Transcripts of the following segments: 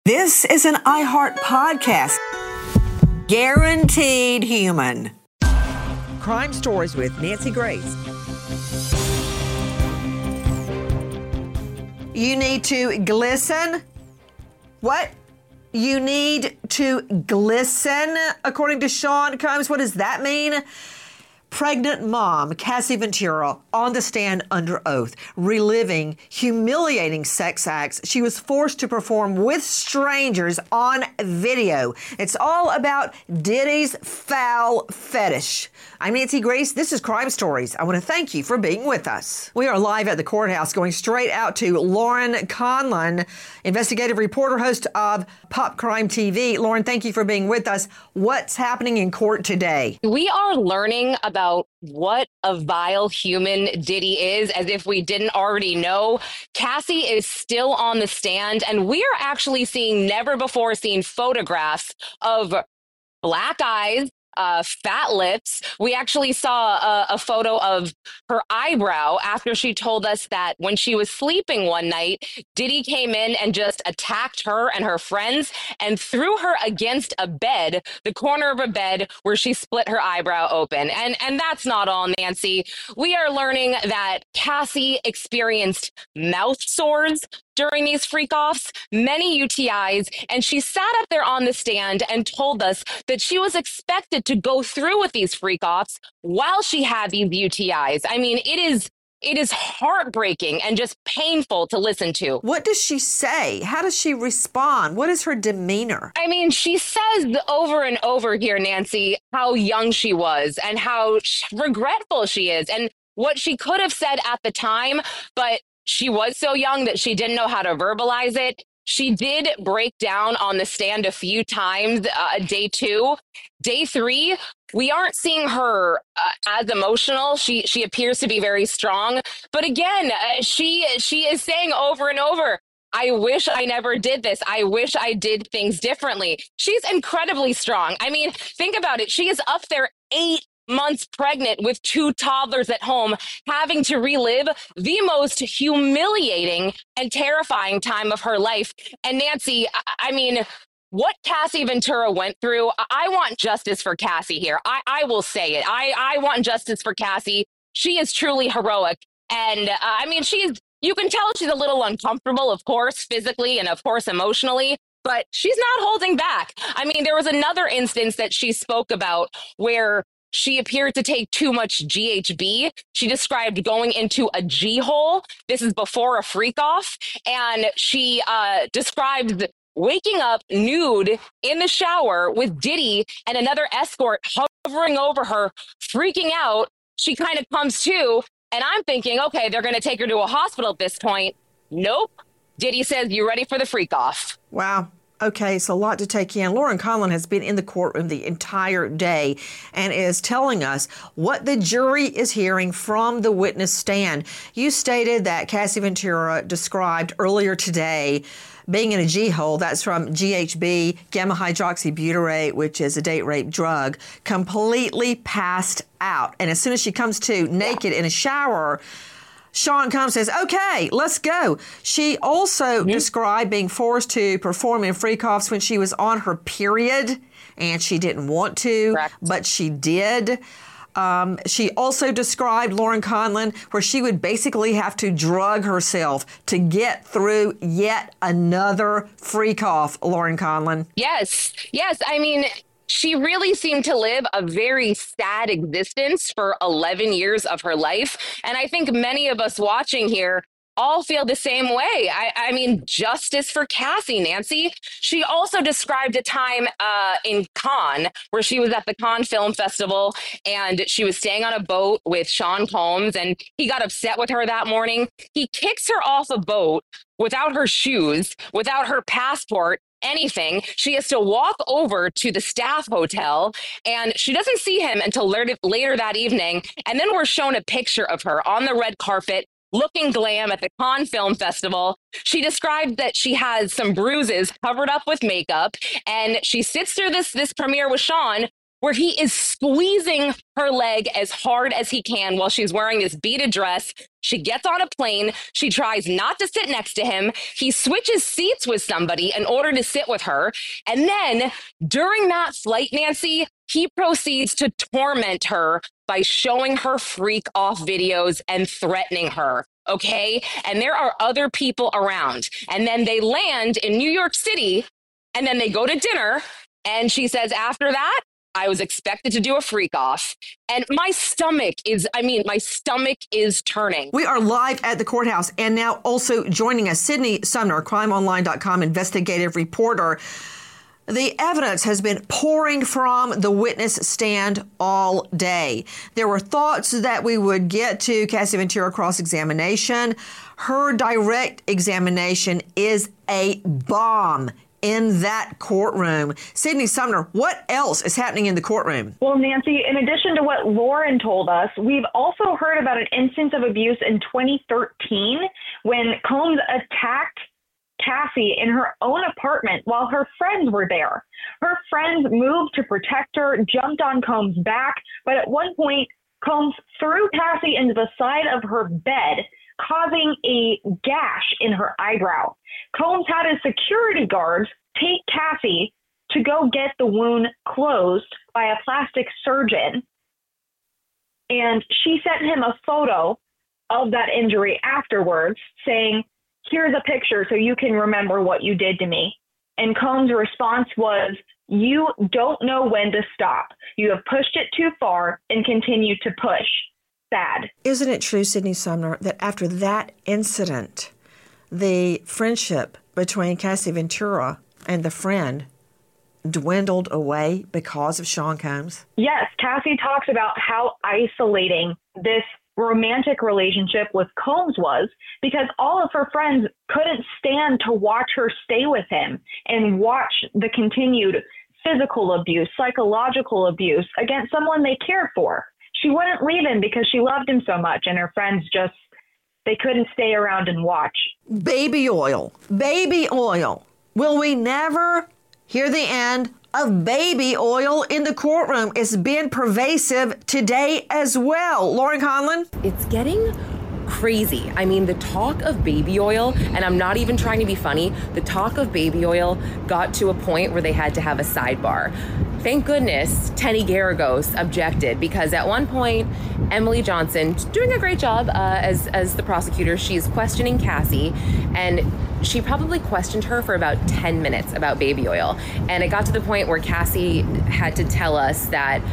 This is an iHeart podcast. Guaranteed human. Crime Stories with Nancy Grace. You need to glisten. What? You need to glisten, according to Sean Combs. What does that mean? Pregnant mom, Cassie Ventura, on the stand under oath, reliving humiliating sex acts she was forced to perform with strangers on video. It's all about Diddy's foul fetish. I'm Nancy Grace. This is Crime Stories. I want to thank you for being with us. We are live at the courthouse, going straight out to Lauren Conlon, investigative reporter, host of Pop Crime TV. Lauren, thank you for being with us. What's happening in court today? We are learning about what a vile human Diddy is, as if we didn't already know. Cassie is still on the stand, and we are actually seeing never before seen photographs of black eyes, fat lips. We actually saw a photo of her eyebrow after she told us that when she was sleeping one night, Diddy came in and just attacked her and her friends and threw her against a bed, the corner of a bed where she split her eyebrow open. And that's not all, Nancy. We are learning that Cassie experienced mouth sores during these freak-offs, many UTIs, and she sat up there on the stand and told us that she was expected to go through with these freak-offs while she had these UTIs. I mean, it is heartbreaking and just painful to listen to. What does she say? How does she respond? What is her demeanor? I mean, she says over and over here, Nancy, how young she was and how regretful she is and what she could have said at the time, but she was so young that she didn't know how to verbalize it. She did break down on the stand a few times, day 2. Day 3, we aren't seeing her as emotional. She appears to be very strong. But again, she is saying over and over, I wish I never did this. I wish I did things differently. She's incredibly strong. I mean, think about it. She is up there 8 months pregnant with 2 toddlers at home, having to relive the most humiliating and terrifying time of her life. And Nancy, I mean, what Cassie Ventura went through, I want justice for Cassie here. I will say it. I want justice for Cassie. She is truly heroic. And I mean, you can tell she's a little uncomfortable, of course, physically and of course, emotionally. But she's not holding back. I mean, there was another instance that she spoke about where she appeared to take too much GHB. She described going into a G-hole. This is before a freak-off. And she described waking up nude in the shower with Diddy and another escort hovering over her, freaking out. She kind of comes to, and I'm thinking, okay, they're going to take her to a hospital at this point. Nope. Diddy says, you ready for the freak-off? Wow. Okay, so a lot to take in. Lauren Conlon has been in the courtroom the entire day and is telling us what the jury is hearing from the witness stand. You stated that Cassie Ventura described earlier today being in a G-hole. That's from GHB, gamma hydroxybutyrate, which is a date rape drug, completely passed out. And as soon as she comes to naked in a shower, Sean Combs says, okay, let's go. She also described being forced to perform in freak-offs when she was on her period, and she didn't want to, Correct. but she did. She also described, Lauren Conlon, where she would basically have to drug herself to get through yet another freak-off, Lauren Conlon. Yes. I mean, she really seemed to live a very sad existence for 11 years of her life. And I think many of us watching here all feel the same way. I mean, justice for Cassie, Nancy. She also described a time in Cannes where she was at the Cannes Film Festival and she was staying on a boat with Sean Combs, and he got upset with her that morning. He kicks her off a boat without her shoes, without her passport, anything. She has to walk over to the staff hotel, and she doesn't see him until later that evening. And then we're shown a picture of her on the red carpet, looking glam at the Cannes Film Festival. She described that she has some bruises covered up with makeup, and she sits through this premiere with Sean where he is squeezing her leg as hard as he can while she's wearing this beaded dress. She gets on a plane. She tries not to sit next to him. He switches seats with somebody in order to sit with her. And then during that flight, Nancy, he proceeds to torment her by showing her freak off videos and threatening her. Okay. And there are other people around. And then they land in New York City and then they go to dinner. And she says, after that, I was expected to do a freak off. And my stomach is turning. We are live at the courthouse. And now also joining us, Sydney Sumner, crimeonline.com investigative reporter. The evidence has been pouring from the witness stand all day. There were thoughts that we would get to Cassie Ventura cross-examination. Her direct examination is a bomb in that courtroom. Sydney Sumner, what else is happening in the courtroom? Well, Nancy, in addition to what Lauren told us, we've also heard about an instance of abuse in 2013 when Combs attacked Cassie in her own apartment while her friends were there. Her friends moved to protect her, jumped on Combs' back, but at one point, Combs threw Cassie into the side of her bed, causing a gash in her eyebrow. Combs had his security guards take Cassie to go get the wound closed by a plastic surgeon. And she sent him a photo of that injury afterwards saying, here's a picture so you can remember what you did to me. And Combs' response was, you don't know when to stop. You have pushed it too far and continue to push. Sad. Isn't it true, Sydney Sumner, that after that incident, the friendship between Cassie Ventura and the friend dwindled away because of Sean Combs? Yes, Cassie talks about how isolating this romantic relationship with Combs was because all of her friends couldn't stand to watch her stay with him and watch the continued physical abuse, psychological abuse against someone they cared for. She wouldn't leave him because she loved him so much, and her friends just, they couldn't stay around and watch. Baby oil. Baby oil. Will we never hear the end of baby oil in the courtroom? It's been pervasive today as well. Lauren Conlon? It's getting crazy. I mean, the talk of baby oil, and I'm not even trying to be funny, the talk of baby oil got to a point where they had to have a sidebar. Thank goodness Tenny Garagos objected, because at one point, Emily Johnson, doing a great job as the prosecutor, she's questioning Cassie, and she probably questioned her for about 10 minutes about baby oil. And it got to the point where Cassie had to tell us that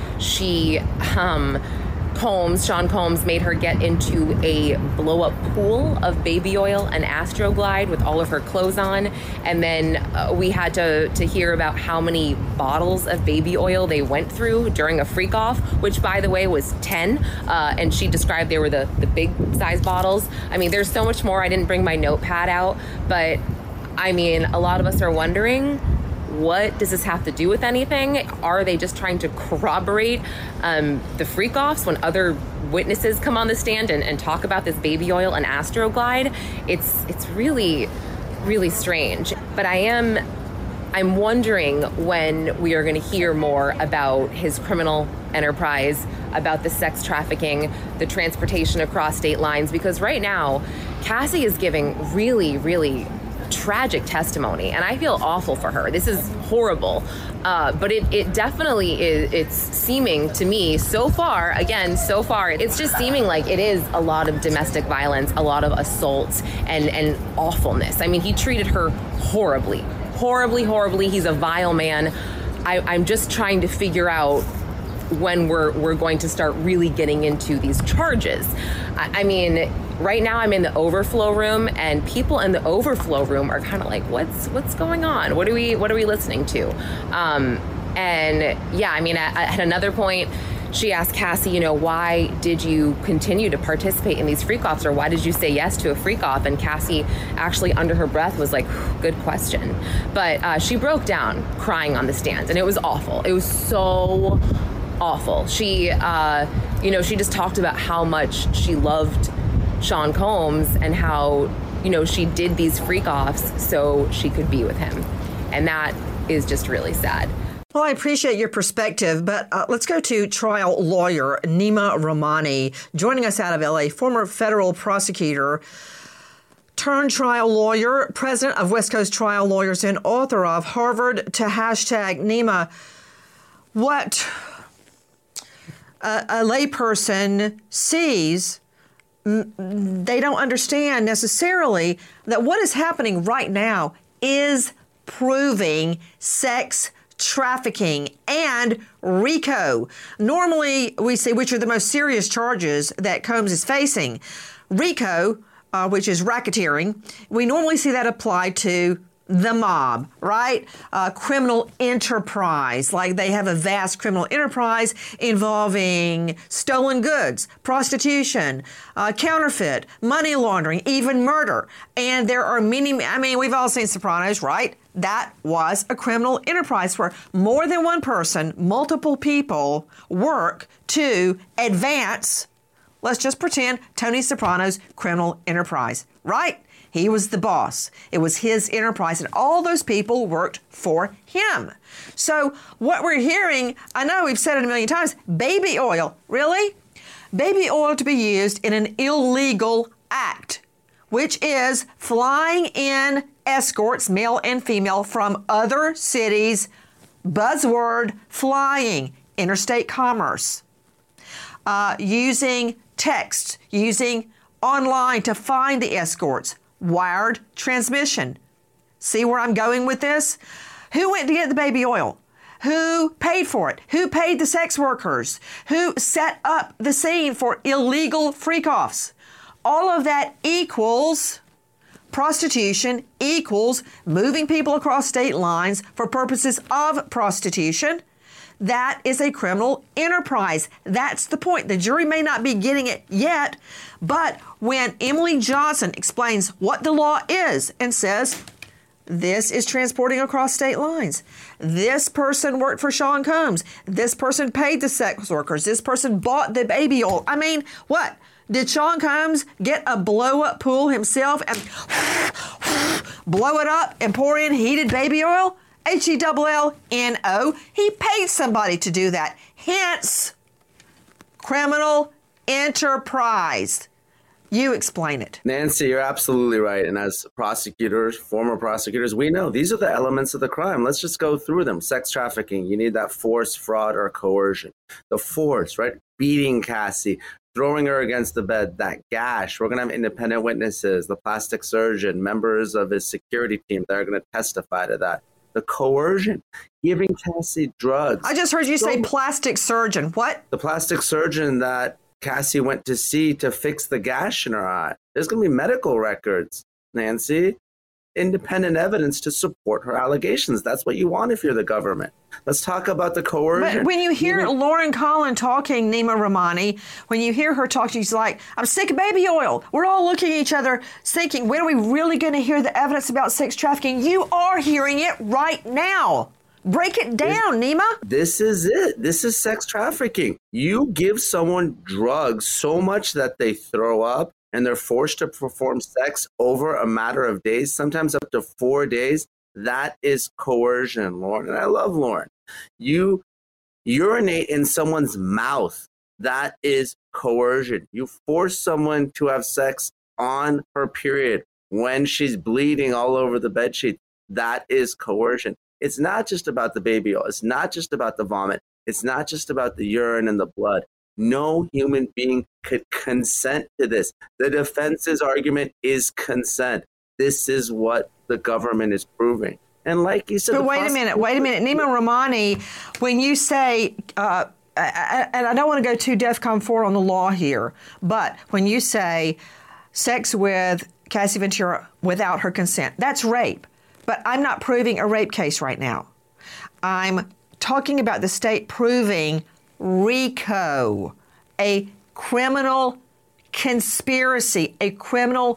Sean Combs made her get into a blow-up pool of baby oil and Astroglide with all of her clothes on. And then we had to hear about how many bottles of baby oil they went through during a freak-off, which, by the way, was 10. And she described they were the big size bottles. I mean, there's so much more. I didn't bring my notepad out. But, I mean, a lot of us are wondering, what does this have to do with anything? Are they just trying to corroborate the freak-offs when other witnesses come on the stand and talk about this baby oil and Astroglide? It's really, really strange. But I'm wondering when we are going to hear more about his criminal enterprise, about the sex trafficking, the transportation across state lines, because right now, Cassie is giving really, really tragic testimony, and I feel awful for her. This is horrible, but it definitely is. It's seeming to me so far, it's just seeming like it is a lot of domestic violence, a lot of assaults and awfulness. I mean, he treated her horribly. He's a vile man. I'm just trying to figure out when we're going to start really getting into these charges. I mean, right now I'm in the overflow room, and people in the overflow room are kind of like, what's going on? What are we listening to? And yeah, I mean, at another point, she asked Cassie, why did you continue to participate in these freak-offs, or why did you say yes to a freak-off? And Cassie actually, under her breath, was like, good question. But she broke down crying on the stand, and it was awful. It was so awful. She, she just talked about how much she loved Sean Combs and how, she did these freak-offs so she could be with him. And that is just really sad. Well, I appreciate your perspective, but let's go to trial lawyer Nima Rahmani, joining us out of LA, former federal prosecutor turned trial lawyer, president of West Coast Trial Lawyers, and author of Harvard to Hashtag. Nima, what a layperson sees, they don't understand necessarily that what is happening right now is proving sex trafficking and RICO. Normally, we say which are the most serious charges that Combs is facing. RICO, which is racketeering, we normally see that applied to the mob, right? Criminal enterprise, like they have a vast criminal enterprise involving stolen goods, prostitution, counterfeit, money laundering, even murder. And there are many, we've all seen Sopranos, right? That was a criminal enterprise where more than one person, multiple people work to advance, let's just pretend, Tony Soprano's criminal enterprise, right? He was the boss. It was his enterprise, and all those people worked for him. So what we're hearing, I know we've said it a million times, baby oil. Really? Baby oil to be used in an illegal act, which is flying in escorts, male and female, from other cities. Buzzword, flying, interstate commerce. Using text, using online to find the escorts. Wired transmission. See where I'm going with this? Who went to get the baby oil? Who paid for it? Who paid the sex workers? Who set up the scene for illegal freak-offs? All of that equals prostitution, equals moving people across state lines for purposes of prostitution. That is a criminal enterprise. That's the point. The jury may not be getting it yet, but when Emily Johnson explains what the law is and says, this is transporting across state lines. This person worked for Sean Combs. This person paid the sex workers. This person bought the baby oil. What? Did Sean Combs get a blow-up pool himself and blow it up and pour in heated baby oil? HELLNO. He paid somebody to do that. Hence, criminal enterprise. You explain it. Nancy, you're absolutely right. And as prosecutors, former prosecutors, we know these are the elements of the crime. Let's just go through them. Sex trafficking, you need that force, fraud, or coercion. The force, right? Beating Cassie, throwing her against the bed, that gash. We're going to have independent witnesses, the plastic surgeon, members of his security team that are going to testify to that. The coercion, giving Cassie drugs. I just heard you say plastic surgeon. What? The plastic surgeon that Cassie went to see to fix the gash in her eye. There's going to be medical records, Nancy. Independent evidence to support her allegations. That's what you want if you're the government. Let's talk about the coercion. But when you hear Lauren Collin talking, Nima Rahmani, when you hear her talk, she's like, I'm sick of baby oil. We're all looking at each other thinking, when are we really going to hear the evidence about sex trafficking? You are hearing it right now. Break it down, Nima. This is it. This is sex trafficking. You give someone drugs so much that they throw up, and they're forced to perform sex over a matter of days, sometimes up to 4 days. That is coercion, Lauren. And I love Lauren. You urinate in someone's mouth. That is coercion. You force someone to have sex on her period when she's bleeding all over the bedsheet. That is coercion. It's not just about the baby oil. It's not just about the vomit. It's not just about the urine and the blood. No human being could consent to this. The defense's argument is consent. This is what the government is proving. And like you said, but wait a minute. Nima Rahmani, when you say, and I don't want to go too DEFCON 4 on the law here, but when you say sex with Cassie Ventura without her consent, that's rape. But I'm not proving a rape case right now. I'm talking about the state proving RICO, a criminal conspiracy, a criminal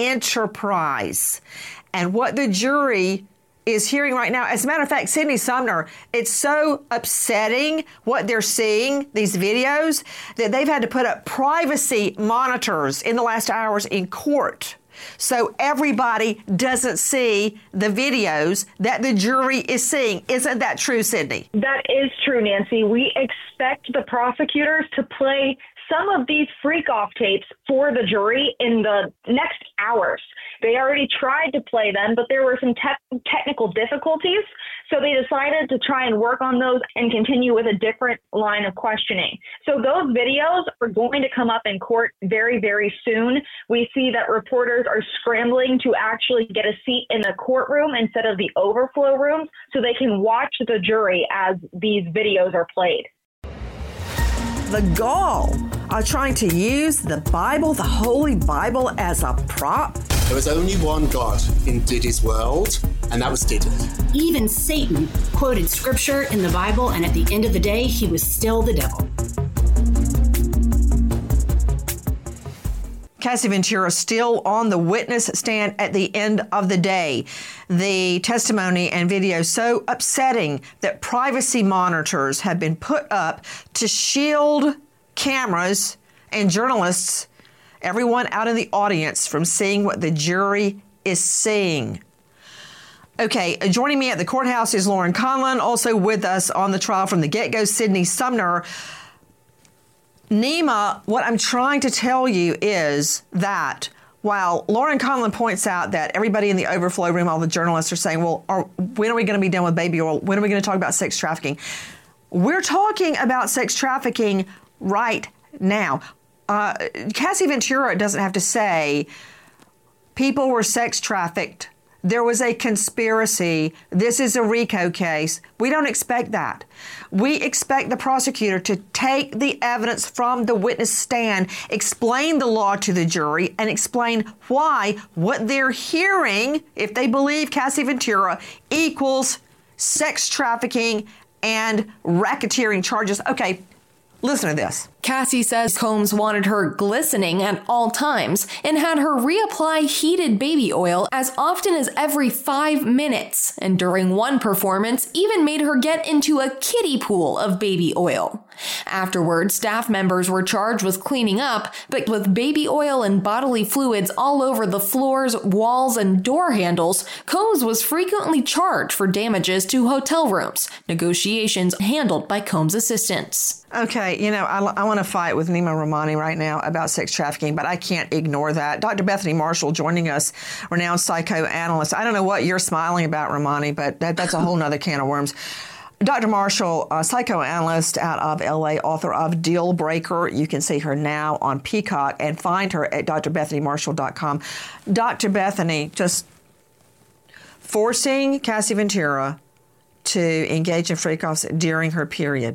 enterprise. And what the jury is hearing right now, as a matter of fact, Sydney Sumner, it's so upsetting what they're seeing, these videos, that they've had to put up privacy monitors in the last hours in court So everybody doesn't see the videos that the jury is seeing. Isn't that true, Sydney? That is true, Nancy. We expect the prosecutors to play some of these freak-off tapes for the jury in the next hours. They already tried to play them, but there were some technical difficulties, so they decided to try and work on those and continue with a different line of questioning. So those videos are going to come up in court very, very soon. We see that reporters are scrambling to actually get a seat in the courtroom instead of the overflow rooms so they can watch the jury as these videos are played. The gall are trying to use the Bible, the Holy Bible, as a prop. There was only one God in Diddy's world, and that was Diddy. Even Satan quoted scripture in the Bible, and at the end of the day, he was still the devil. Cassie Ventura still on the witness stand at the end of the day. The testimony and video so upsetting that privacy monitors have been put up to shield cameras and journalists, everyone out in the audience, from seeing what the jury is seeing. Okay, joining me at the courthouse is Lauren Conlon, also with us on the trial from the get-go, Sydney Sumner. Nima, what I'm trying to tell you is that while Lauren Conlon points out that everybody in the overflow room, all the journalists are saying, well, when are we going to be done with baby oil? When are we going to talk about sex trafficking? We're talking about sex trafficking right now. Cassie Ventura doesn't have to say people were sex trafficked. There was a conspiracy. This is a RICO case. We don't expect that. We expect the prosecutor to take the evidence from the witness stand, explain the law to the jury, and explain why what they're hearing, if they believe Cassie Ventura, equals sex trafficking and racketeering charges. Okay, listen to this. Cassie says Combs wanted her glistening at all times and had her reapply heated baby oil as often as every 5 minutes, and during one performance even made her get into a kiddie pool of baby oil. Afterwards, staff members were charged with cleaning up, but with baby oil and bodily fluids all over the floors, walls, and door handles, Combs was frequently charged for damages to hotel rooms, negotiations handled by Combs' assistants. Okay, you know, I want to fight with Nima Rahmani right now about sex trafficking, but I can't ignore that. Dr. Bethany Marshall joining us, renowned psychoanalyst. I don't know what you're smiling about, Rahmani, but that's a whole nother can of worms. Dr. Marshall, a psychoanalyst out of LA, author of Deal Breaker. You can see her now on Peacock and find her at drbethanymarshall.com. Dr. Bethany, just forcing Cassie Ventura to engage in freak-offs during her period.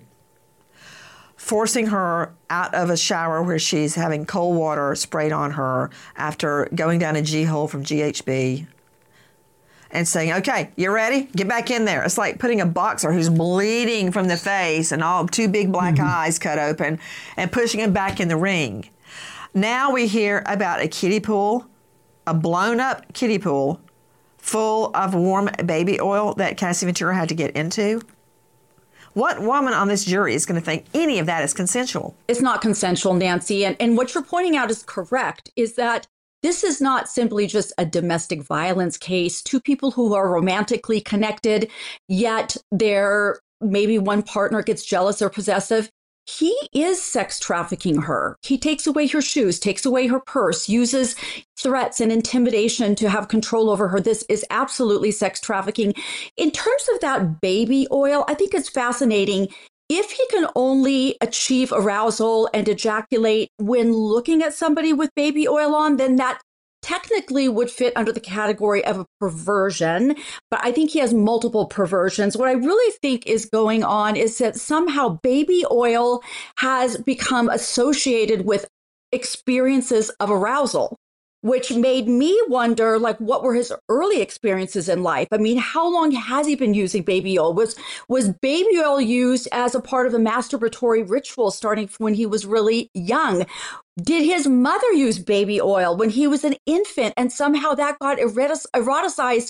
Forcing her out of a shower where she's having cold water sprayed on her after going down a G-hole from GHB and saying, okay, you ready? Get back in there. It's like putting a boxer who's bleeding from the face and all two big black eyes cut open and pushing him back in the ring. Now we hear about a kiddie pool, a blown up kiddie pool full of warm baby oil that Cassie Ventura had to get into. What woman on this jury is going to think any of that is consensual? It's not consensual, Nancy. And what you're pointing out is correct, is that this is not simply just a domestic violence case. Two people who are romantically connected, yet maybe one partner gets jealous or possessive. He is sex trafficking her. He takes away her shoes, takes away her purse, uses threats and intimidation to have control over her. This is absolutely sex trafficking. In terms of that baby oil, I think it's fascinating. If he can only achieve arousal and ejaculate when looking at somebody with baby oil on, then that technically would fit under the category of a perversion, but I think he has multiple perversions. What I really think is going on is that somehow baby oil has become associated with experiences of arousal, which made me wonder, like, what were his early experiences in life? I mean, how long has he been using baby oil? Was baby oil used as a part of a masturbatory ritual starting when he was really young? Did his mother use baby oil when he was an infant and somehow that got eroticized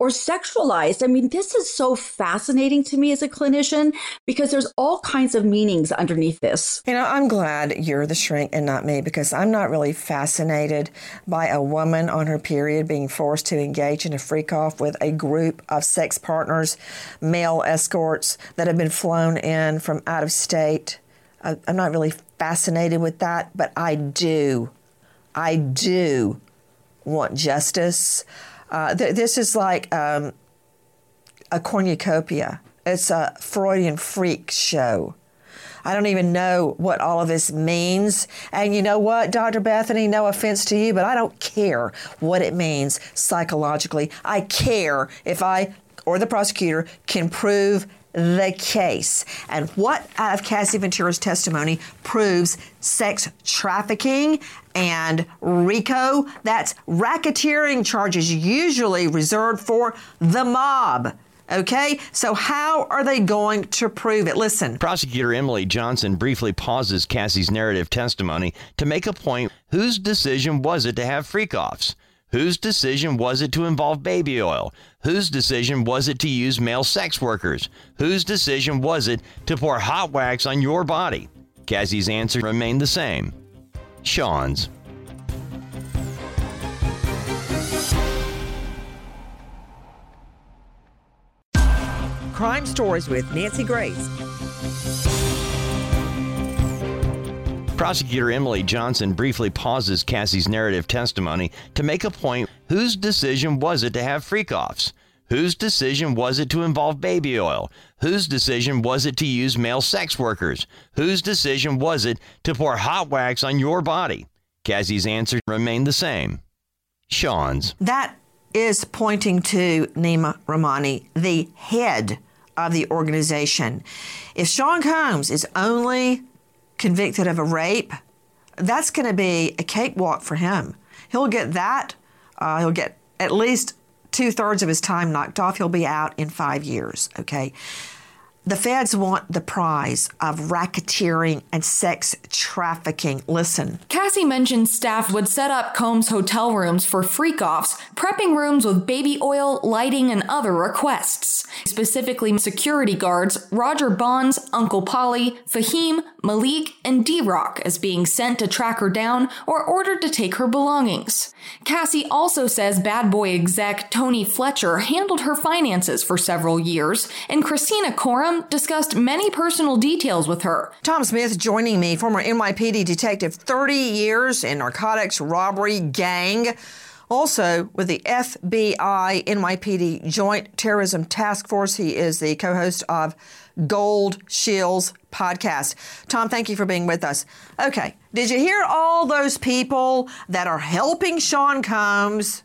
or sexualized. I mean, this is so fascinating to me as a clinician because there's all kinds of meanings underneath this. You know, I'm glad you're the shrink and not me, because I'm not really fascinated by a woman on her period being forced to engage in a freak-off with a group of sex partners, male escorts that have been flown in from out of state. I'm not really fascinated with that, but I do want justice. This is like a cornucopia. It's a Freudian freak show. I don't even know what all of this means. And you know what, Dr. Bethany, no offense to you, but I don't care what it means psychologically. I care if I or the prosecutor can prove the case. And what out of Cassie Ventura's testimony proves sex trafficking and RICO? That's racketeering charges usually reserved for the mob. Okay, so how are they going to prove it? Listen. Prosecutor Emily Johnson briefly pauses Cassie's narrative testimony to make a point. Whose decision was it to have freak-offs? Whose decision was it to involve baby oil? Whose decision was it to use male sex workers? Whose decision was it to pour hot wax on your body? Cassie's answer remained the same. Sean's. Crime Stories with Nancy Grace. Prosecutor Emily Johnson briefly pauses Cassie's narrative testimony to make a point. Whose decision was it to have freak-offs? Whose decision was it to involve baby oil? Whose decision was it to use male sex workers? Whose decision was it to pour hot wax on your body? Cassie's answer remained the same. Sean's. That is pointing to Nima Rahmani, the head of the organization. If Sean Combs is only convicted of a rape, that's going to be a cakewalk for him. He'll get that. He'll get at least 2/3 of his time knocked off. He'll be out in 5 years, okay? The feds want the prize of racketeering and sex trafficking. Listen. Cassie mentioned staff would set up Combs' hotel rooms for freak-offs, prepping rooms with baby oil, lighting, and other requests. Specifically, security guards Roger Bonds, Uncle Polly, Fahim, Malik, and D-Rock as being sent to track her down or ordered to take her belongings. Cassie also says bad boy exec Tony Fletcher handled her finances for several years, and Christina Coram discussed many personal details with her. Tom Smith joining me, former NYPD detective, 30 years in narcotics, robbery, gang. Also with the FBI NYPD Joint Terrorism Task Force. He is the co-host of Gold Shields podcast. Tom, thank you for being with us. Okay, did you hear all those people that are helping Sean Combs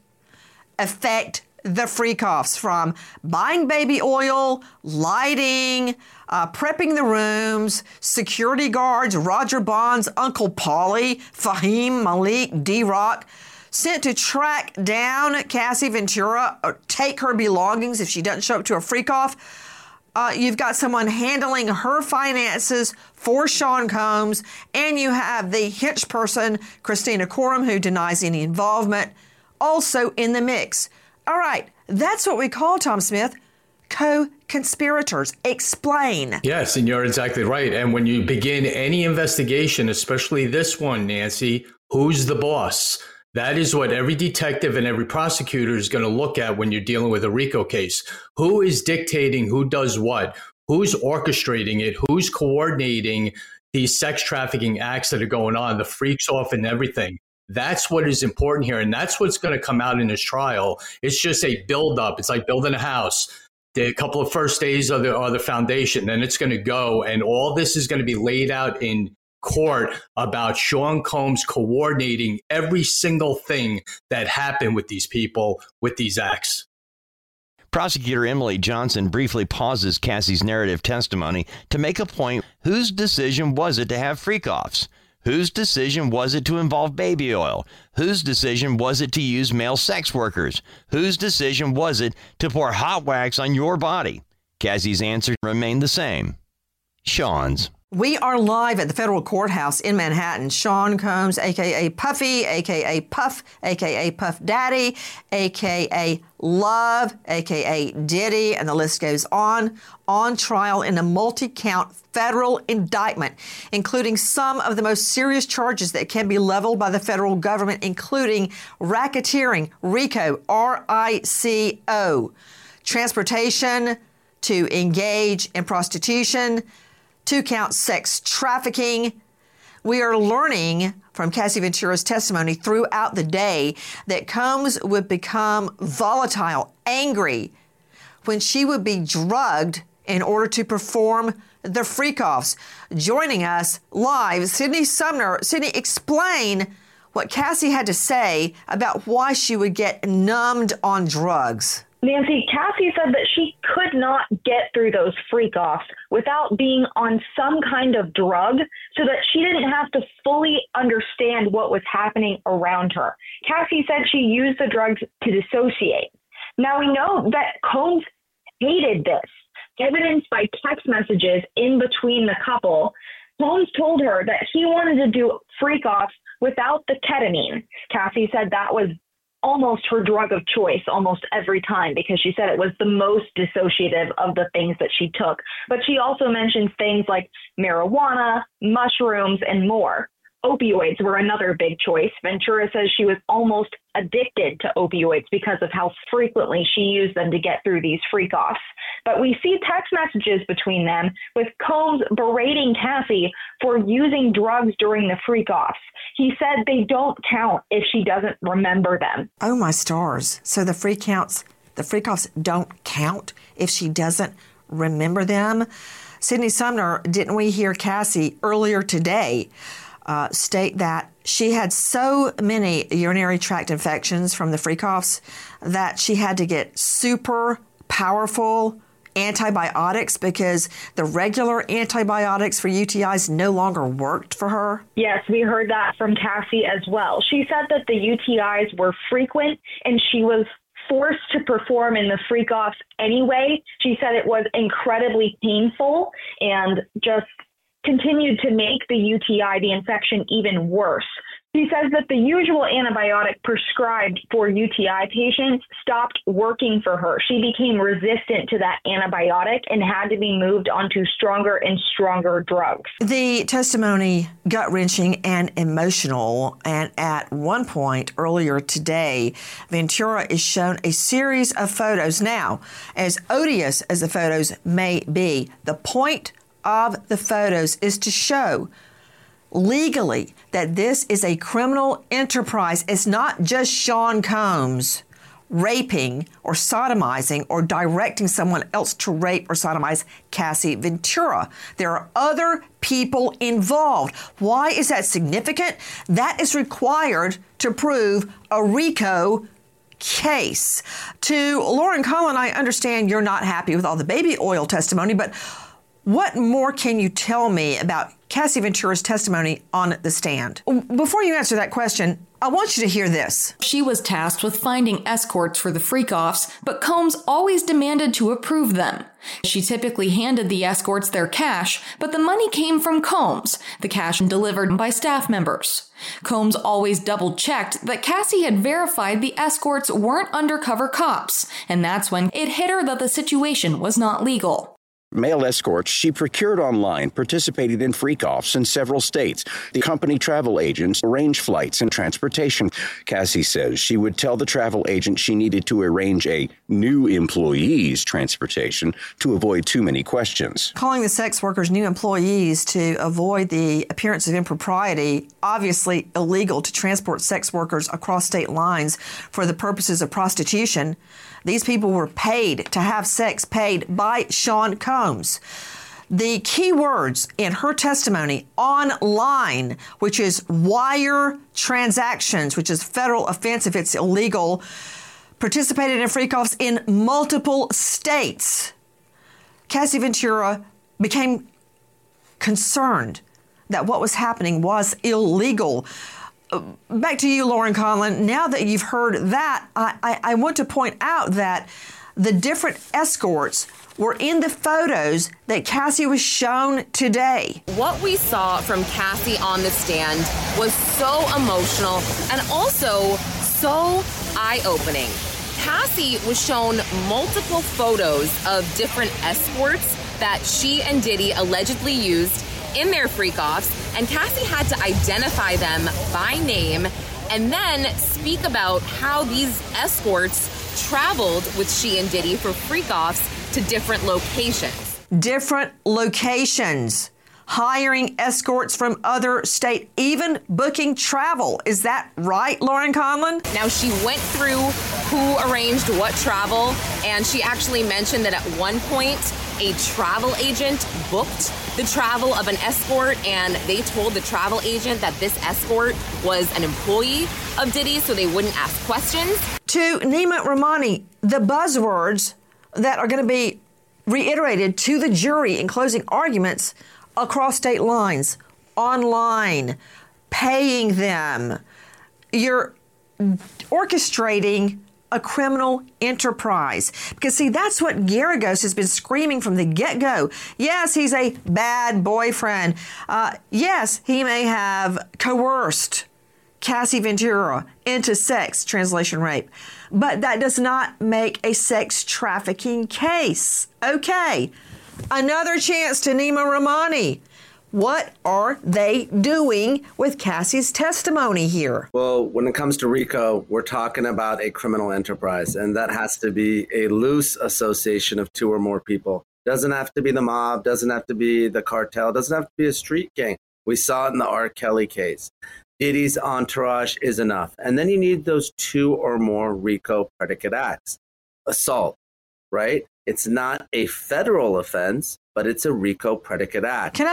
affect the freak-offs, from buying baby oil, lighting, prepping the rooms, security guards, Roger Bonds, Uncle Polly, Fahim, Malik, D-Rock, sent to track down Cassie Ventura or take her belongings if she doesn't show up to a freak-off. You've got someone handling her finances for Sean Combs, and you have the hench person, Christina Coram, who denies any involvement, also in the mix. All right, that's what we call, Tom Smith, co-conspirators. Explain. Yes, and you're exactly right. And when you begin any investigation, especially this one, Nancy, who's the boss? That is what every detective and every prosecutor is going to look at when you're dealing with a RICO case. Who is dictating who does what? Who's orchestrating it? Who's coordinating these sex trafficking acts that are going on, the freaks off and everything? That's what is important here. And that's what's going to come out in this trial. It's just a buildup. It's like building a house. The couple of first days are the foundation. Then it's going to go. And all this is going to be laid out in court about Sean Combs coordinating every single thing that happened with these people, with these acts. Prosecutor Emily Johnson briefly pauses Cassie's narrative testimony to make a point. Whose decision was it to have freak-offs? Whose decision was it to involve baby oil? Whose decision was it to use male sex workers? Whose decision was it to pour hot wax on your body? Cassie's answer remained the same. Sean's. We are live at the federal courthouse in Manhattan. Sean Combs, a.k.a. Puffy, a.k.a. Puff, a.k.a. Puff Daddy, a.k.a. Love, a.k.a. Diddy, and the list goes on trial in a multi-count federal indictment, including some of the most serious charges that can be leveled by the federal government, including racketeering, RICO, R-I-C-O, transportation to engage in prostitution, 2-count sex trafficking. We are learning from Cassie Ventura's testimony throughout the day that Combs would become volatile, angry, when she would be drugged in order to perform the freak-offs. Joining us live, Sydney Sumner. Sydney, explain what Cassie had to say about why she would get numbed on drugs. Nancy, Cassie said that she could not get through those freak-offs without being on some kind of drug so that she didn't have to fully understand what was happening around her. Cassie said she used the drugs to dissociate. Now, we know that Combs hated this, evidenced by text messages in between the couple. Combs told her that he wanted to do freak-offs without the ketamine. Cassie said that was almost her drug of choice almost every time because she said it was the most dissociative of the things that she took. But she also mentions things like marijuana, mushrooms, and more. Opioids were another big choice. Ventura says she was almost addicted to opioids because of how frequently she used them to get through these freak-offs. But we see text messages between them with Combs berating Cassie for using drugs during the freak-offs. He said they don't count if she doesn't remember them. Oh, my stars. So the freak-offs don't count if she doesn't remember them? Sydney Sumner, didn't we hear Cassie earlier today state that she had so many urinary tract infections from the freak-offs that she had to get super powerful antibiotics because the regular antibiotics for UTIs no longer worked for her? Yes, we heard that from Cassie as well. She said that the UTIs were frequent and she was forced to perform in the freak-offs anyway. She said it was incredibly painful and just continued to make the UTI, the infection, even worse. She says that the usual antibiotic prescribed for UTI patients stopped working for her. She became resistant to that antibiotic and had to be moved onto stronger and stronger drugs. The testimony, gut-wrenching and emotional, and at one point earlier today, Ventura is shown a series of photos. Now, as odious as the photos may be, the point of the photos is to show legally that this is a criminal enterprise. It's not just Sean Combs raping or sodomizing or directing someone else to rape or sodomize Cassie Ventura. There are other people involved. Why is that significant? That is required to prove a RICO case. To Lauren Collin, I understand you're not happy with all the baby oil testimony, but what more can you tell me about Cassie Ventura's testimony on the stand? Before you answer that question, I want you to hear this. She was tasked with finding escorts for the freak-offs, but Combs always demanded to approve them. She typically handed the escorts their cash, but the money came from Combs, the cash delivered by staff members. Combs always double-checked that Cassie had verified the escorts weren't undercover cops, and that's when it hit her that the situation was not legal. Male escorts she procured online participated in freak-offs in several states. The company travel agents arranged flights and transportation. Cassie says she would tell the travel agent she needed to arrange a new employee's transportation to avoid too many questions. Calling the sex workers new employees to avoid the appearance of impropriety, obviously illegal to transport sex workers across state lines for the purposes of prostitution. These people were paid to have sex, paid by Sean Combs. The key words in her testimony, online, which is wire transactions, which is federal offense if it's illegal, participated in freak-offs in multiple states. Cassie Ventura became concerned that what was happening was illegal. Back to you, Lauren Collin. Now that you've heard that, I want to point out that the different escorts were in the photos that Cassie was shown today. What we saw from Cassie on the stand was so emotional and also so eye-opening. Cassie was shown multiple photos of different escorts that she and Diddy allegedly used in their freak-offs, and Cassie had to identify them by name and then speak about how these escorts traveled with she and Diddy for freak-offs to different locations. Different locations. Hiring escorts from other states, even booking travel. Is that right, Lauren Conlon? Now, she went through who arranged what travel, and she actually mentioned that at one point, a travel agent booked the travel of an escort, and they told the travel agent that this escort was an employee of Diddy, so they wouldn't ask questions. To Nima Rahmani, the buzzwords that are going to be reiterated to the jury in closing arguments across state lines, online, paying them. You're orchestrating a criminal enterprise. Because, see, that's what Geragos has been screaming from the get-go. Yes, he's a bad boyfriend. Yes, he may have coerced Cassie Ventura into sex, translation rape. But that does not make a sex trafficking case. Okay. Another chance to Nima Rahmani. What are they doing with Cassie's testimony here? Well, when it comes to RICO, we're talking about a criminal enterprise, and that has to be a loose association of two or more people. Doesn't have to be the mob, doesn't have to be the cartel, doesn't have to be a street gang. We saw it in the R. Kelly case. Diddy's entourage is enough. And then you need those two or more RICO predicate acts. Assault, right? It's not a federal offense, but it's a RICO predicate act. Can I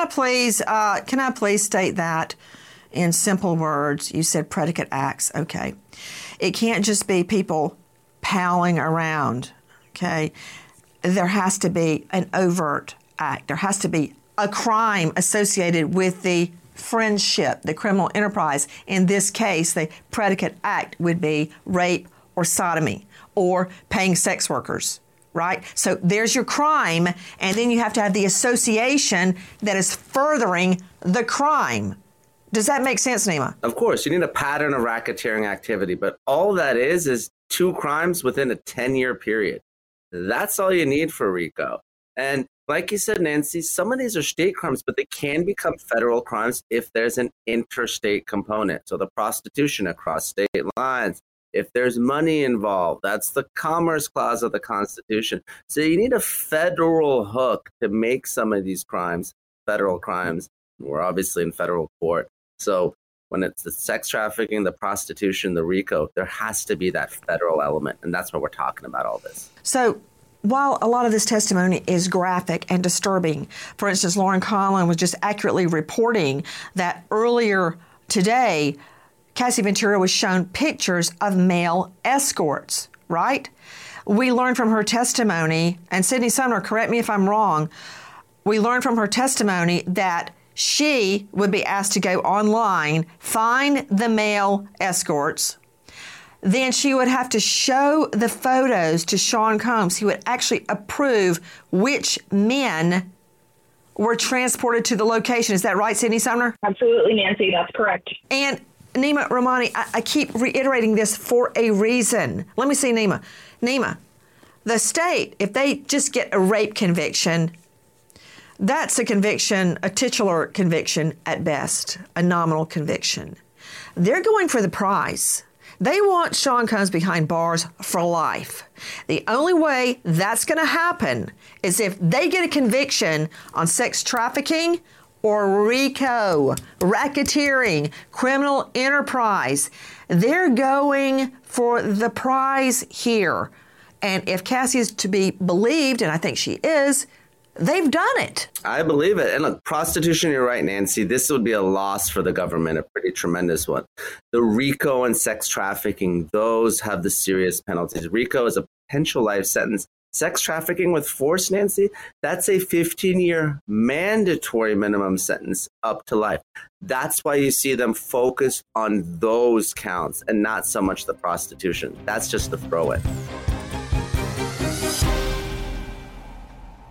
please state that in simple words? You said predicate acts. Okay. It can't just be people palling around. Okay. There has to be an overt act. There has to be a crime associated with the friendship, the criminal enterprise. In this case, the predicate act would be rape or sodomy or paying sex workers. Right? So there's your crime, and then you have to have the association that is furthering the crime. Does that make sense, Nima? Of course. You need a pattern of racketeering activity, but all that is two crimes within a 10-year period. That's all you need for RICO. And like you said, Nancy, some of these are state crimes, but they can become federal crimes if there's an interstate component. So the prostitution across state lines. If there's money involved, that's the Commerce Clause of the Constitution. So you need a federal hook to make some of these crimes federal crimes. We're obviously in federal court. So when it's the sex trafficking, the prostitution, the RICO, there has to be that federal element. And that's what we're talking about all this. So while a lot of this testimony is graphic and disturbing, for instance, Lauren Conlon was just accurately reporting that earlier today, Cassie Ventura was shown pictures of male escorts, right? We learned from her testimony, and Sydney Sumner, correct me if I'm wrong, we learned from her testimony that she would be asked to go online, find the male escorts, then she would have to show the photos to Sean Combs. He would actually approve which men were transported to the location. Is that right, Sydney Sumner? Absolutely, Nancy. That's correct. And Nima Rahmani, I keep reiterating this for a reason. Let me see, Nima. Nima, the state, if they just get a rape conviction, that's a conviction, a titular conviction at best, a nominal conviction. They're going for the prize. They want Sean Combs behind bars for life. The only way that's going to happen is if they get a conviction on sex trafficking or RICO, racketeering, criminal enterprise. They're going for the prize here. And if Cassie is to be believed, and I think she is, they've done it. I believe it. And look, prostitution, you're right, Nancy. This would be a loss for the government, a pretty tremendous one. The RICO and sex trafficking, those have the serious penalties. RICO is a potential life sentence. Sex trafficking with force, Nancy, that's a 15-year mandatory minimum sentence up to life. That's why you see them focused on those counts and not so much the prostitution. That's just the throw-in.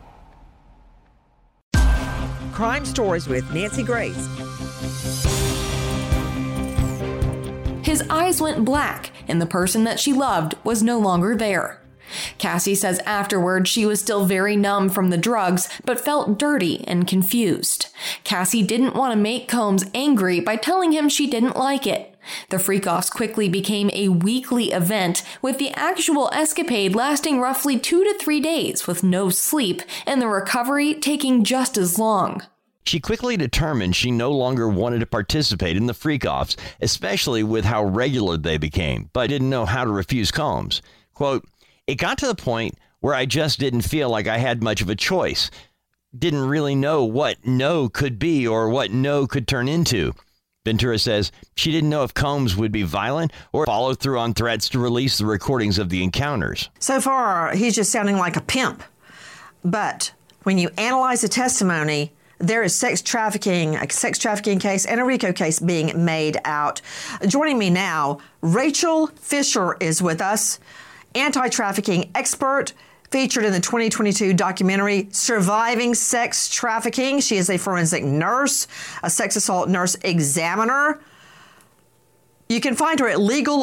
Crime Stories with Nancy Grace. His eyes went black, and the person that she loved was no longer there. Cassie says afterward she was still very numb from the drugs, but felt dirty and confused. Cassie didn't want to make Combs angry by telling him she didn't like it. The freak-offs quickly became a weekly event, with the actual escapade lasting roughly 2 to 3 days with no sleep, and the recovery taking just as long. She quickly determined she no longer wanted to participate in the freak-offs, especially with how regular they became, but didn't know how to refuse Combs. Quote, "It got to the point where I just didn't feel like I had much of a choice. Didn't really know what no could be or what no could turn into." Ventura says she didn't know if Combs would be violent or follow through on threats to release the recordings of the encounters. So far, he's just sounding like a pimp. But when you analyze the testimony, there is a sex trafficking case and a RICO case being made out. Joining me now, Rachel Fisher is with us, anti-trafficking expert, featured in the 2022 documentary Surviving Sex Trafficking. She is a forensic nurse, a sex assault nurse examiner. You can find her at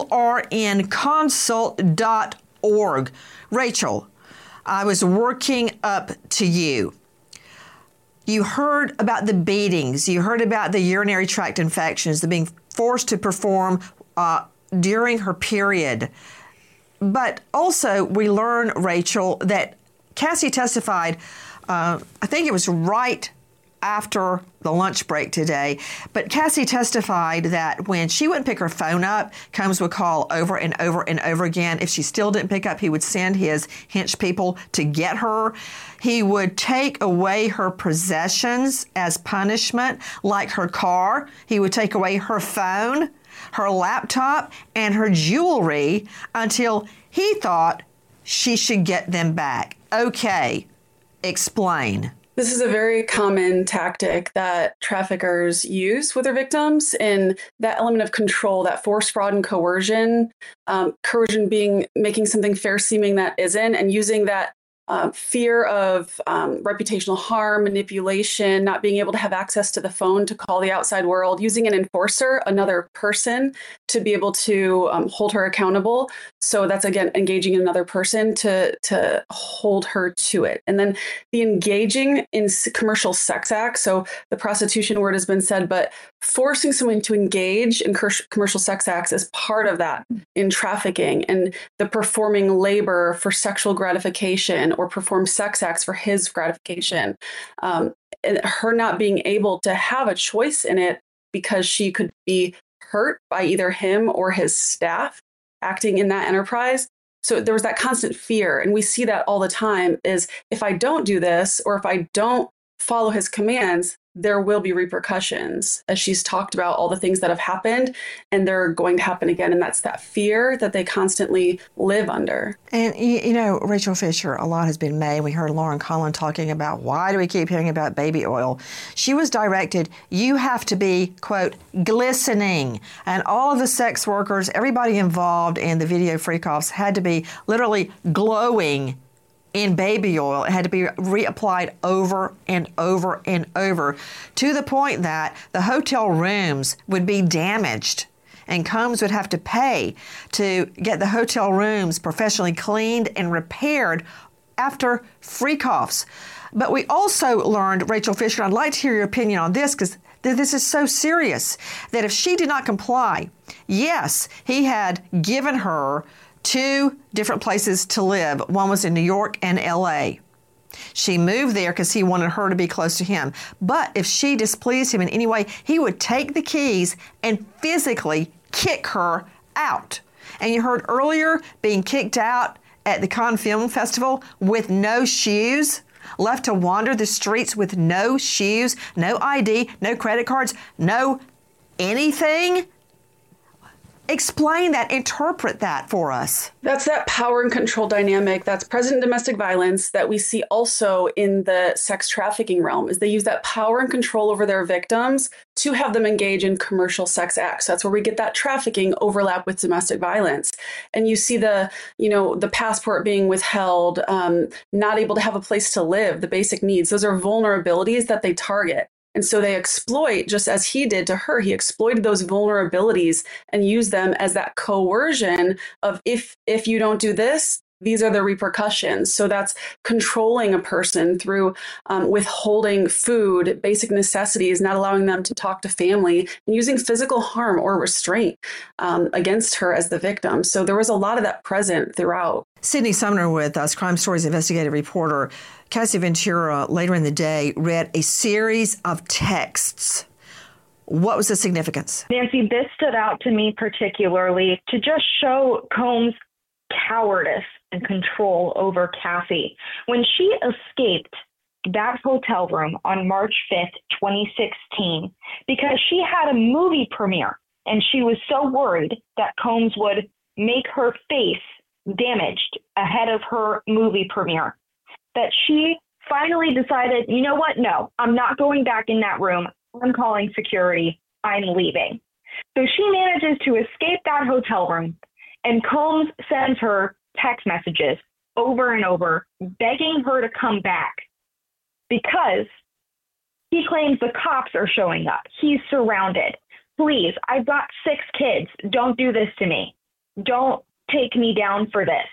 legalrnconsult.org. Rachel, I was working up to you. You heard about the beatings. You heard about the urinary tract infections, the being forced to perform during her period. But also, we learn, Rachel, that Cassie testified, I think it was right after the lunch break today, but Cassie testified that when she wouldn't pick her phone up, Combs would call over and over and over again. If she still didn't pick up, he would send his hench people to get her. He would take away her possessions as punishment, like her car. He would take away her phone, her laptop, and her jewelry until he thought she should get them back. Okay, explain. This is a very common tactic that traffickers use with their victims, and that element of control, that force, fraud, and coercion, coercion being making something fair seeming that isn't, and using that fear of reputational harm, manipulation, not being able to have access to the phone to call the outside world, using an enforcer, another person, to be able to hold her accountable. So that's, again, engaging another person to hold her to it. And then the engaging in commercial sex acts. So the prostitution word has been said, but forcing someone to engage in commercial sex acts is part of that in trafficking, and the performing labor for sexual gratification or perform sex acts for his gratification. And her not being able to have a choice in it because she could be hurt by either him or his staff acting in that enterprise. So there was that constant fear. And we see that all the time is if I don't do this, or if I don't follow his commands, there will be repercussions, as she's talked about all the things that have happened, and they're going to happen again. And that's that fear that they constantly live under. And, you know, Rachel Fisher, a lot has been made. We heard Lauren Collin talking about why do we keep hearing about baby oil? She was directed, you have to be, quote, glistening. And all of the sex workers, everybody involved in the video freak-offs had to be literally glowing in baby oil. It had to be reapplied over and over and over, to the point that the hotel rooms would be damaged and Combs would have to pay to get the hotel rooms professionally cleaned and repaired after freak-offs. But we also learned, Rachel Fisher, I'd like to hear your opinion on this because this is so serious, that if she did not comply, yes, he had given her 2 different places to live. One was in New York and LA. She moved there because he wanted her to be close to him. But if she displeased him in any way, he would take the keys and physically kick her out. And you heard earlier being kicked out at the Cannes Film Festival with no shoes, left to wander the streets with no shoes, no ID, no credit cards, no anything. Explain that, interpret that for us. That's that power and control dynamic that's present in domestic violence that we see also in the sex trafficking realm, is they use that power and control over their victims to have them engage in commercial sex acts. That's where we get that trafficking overlap with domestic violence. And you see the passport being withheld, not able to have a place to live, the basic needs. Those are vulnerabilities that they target. And so they exploit, just as he did to her, he exploited those vulnerabilities and used them as that coercion of if you don't do this, these are the repercussions. So that's controlling a person through withholding food, basic necessities, not allowing them to talk to family, and using physical harm or restraint against her as the victim. So there was a lot of that present throughout. Sydney Sumner with us, Crime Stories investigative reporter. Cassie Ventura, later in the day, read a series of texts. What was the significance? Nancy, this stood out to me particularly to just show Combs' cowardice and control over Cassie. When she escaped that hotel room on March 5th, 2016, because she had a movie premiere and she was so worried that Combs would make her face damaged ahead of her movie premiere, that she finally decided, you know what? No, I'm not going back in that room. I'm calling security. I'm leaving. So she manages to escape that hotel room, and Combs sends her text messages over and over, begging her to come back because he claims the cops are showing up. He's surrounded. Please, I've got 6 kids. Don't do this to me. Don't take me down for this.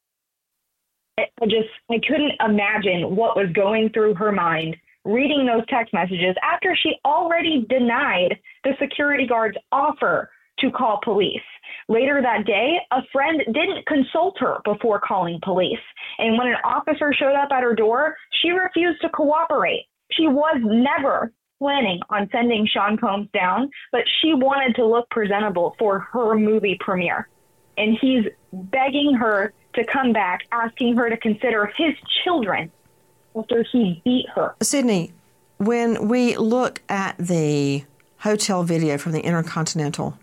I couldn't imagine what was going through her mind reading those text messages after she already denied the security guard's offer to call police. Later that day, a friend didn't consult her before calling police. And when an officer showed up at her door, she refused to cooperate. She was never planning on sending Sean Combs down, but she wanted to look presentable for her movie premiere. And he's begging her to come back, asking her to consider his children after he beat her. Sydney, when we look at the hotel video from the Intercontinental,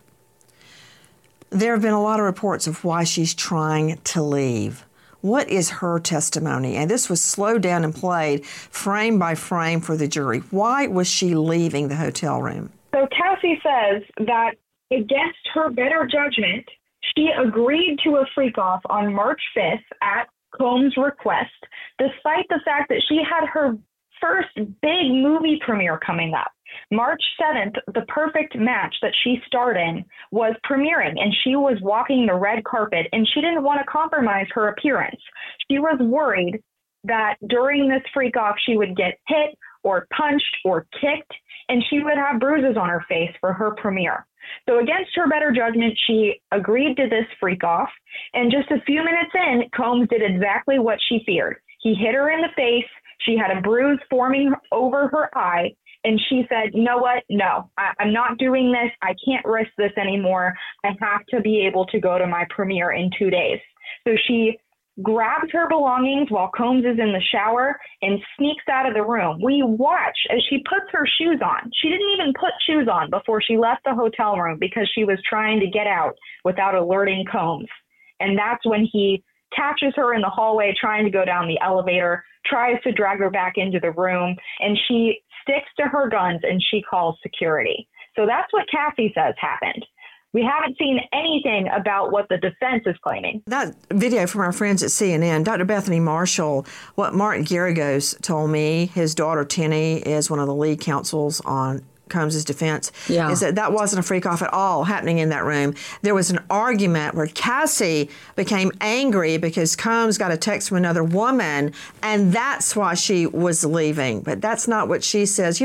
there have been a lot of reports of why she's trying to leave. What is her testimony? And this was slowed down and played frame by frame for the jury. Why was she leaving the hotel room? So Cassie says that against her better judgment, she agreed to a freak-off on March 5th at Combs' request, despite the fact that she had her first big movie premiere coming up. March 7th, The Perfect Match that she starred in was premiering, and she was walking the red carpet, and she didn't want to compromise her appearance. She was worried that during this freak-off she would get hit or punched or kicked, and she would have bruises on her face for her premiere. So against her better judgment, she agreed to this freak-off, and just a few minutes in, Combs did exactly what she feared. He hit her in the face, she had a bruise forming over her eye, and she said, you know what? No, I'm not doing this. I can't risk this anymore. I have to be able to go to my premiere in 2 days. So she grabs her belongings while Combs is in the shower and sneaks out of the room. We watch as she puts her shoes on. She didn't even put shoes on before she left the hotel room because she was trying to get out without alerting Combs. And that's when he catches her in the hallway trying to go down the elevator, tries to drag her back into the room, and she sticks to her guns and she calls security. So that's what Cassie says happened. We haven't seen anything about what the defense is claiming. That video from our friends at CNN, Dr. Bethany Marshall, what Mark Garagos told me, his daughter Tenny is one of the lead counsels on Combs' defense, is that wasn't a freak-off at all happening in that room. There was an argument where Cassie became angry because Combs got a text from another woman, and that's why she was leaving. But that's not what she says.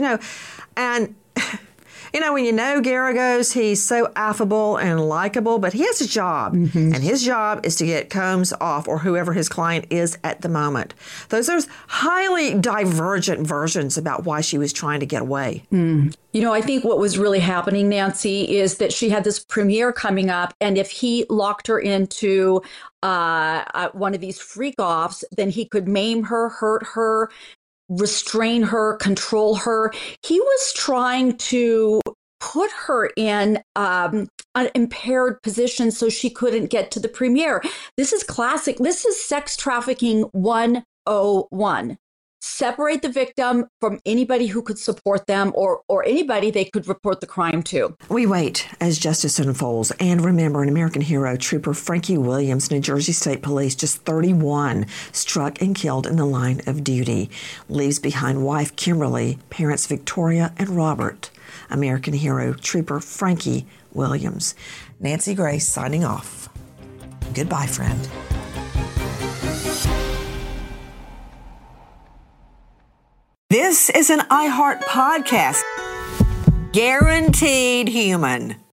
And when you know Garagos, he's so affable and likable, but he has a job, and his job is to get Combs off, or whoever his client is at the moment. Those are highly divergent versions about why she was trying to get away. I think what was really happening, Nancy, is that she had this premiere coming up, and if he locked her into one of these freak-offs, then he could maim her, hurt her, restrain her, control her. He was trying to put her in an impaired position so she couldn't get to the premiere. This is classic. This is sex trafficking 101. Separate the victim from anybody who could support them or anybody they could report the crime to. We wait as justice unfolds. And remember, an American hero, Trooper Frankie Williams, New Jersey State Police, just 31, struck and killed in the line of duty. Leaves behind wife Kimberly, parents Victoria and Robert. American hero, Trooper Frankie Williams. Nancy Grace signing off. Goodbye, friend. This is an iHeart podcast. Guaranteed human.